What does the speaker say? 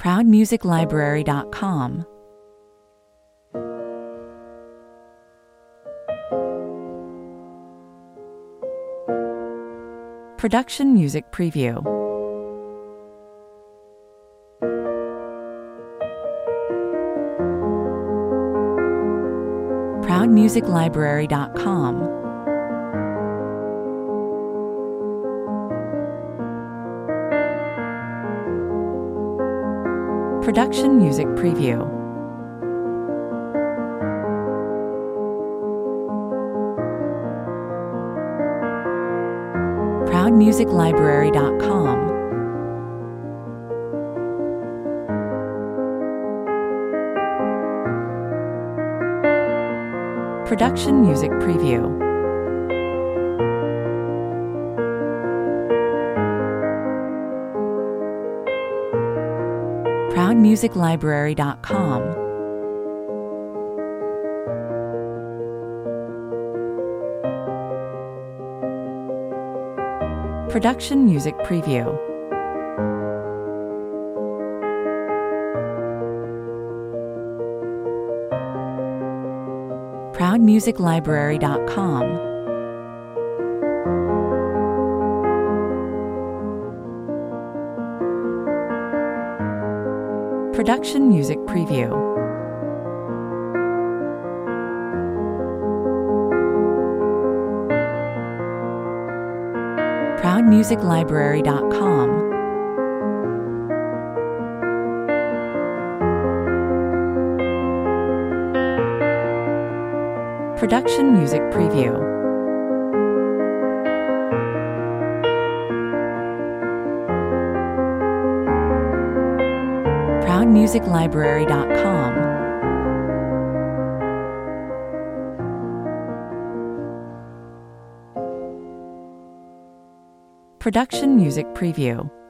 ProudMusicLibrary.com. Production Music Preview. ProudMusicLibrary.com. Production Music Preview. ProudMusicLibrary.com. Production Music Preview. ProudMusicLibrary.com. Production Music Preview. ProudMusicLibrary.com. Production Music Preview. ProudMusicLibrary.com. Production Music Preview. ProudMusicLibrary.com. Production Music Preview.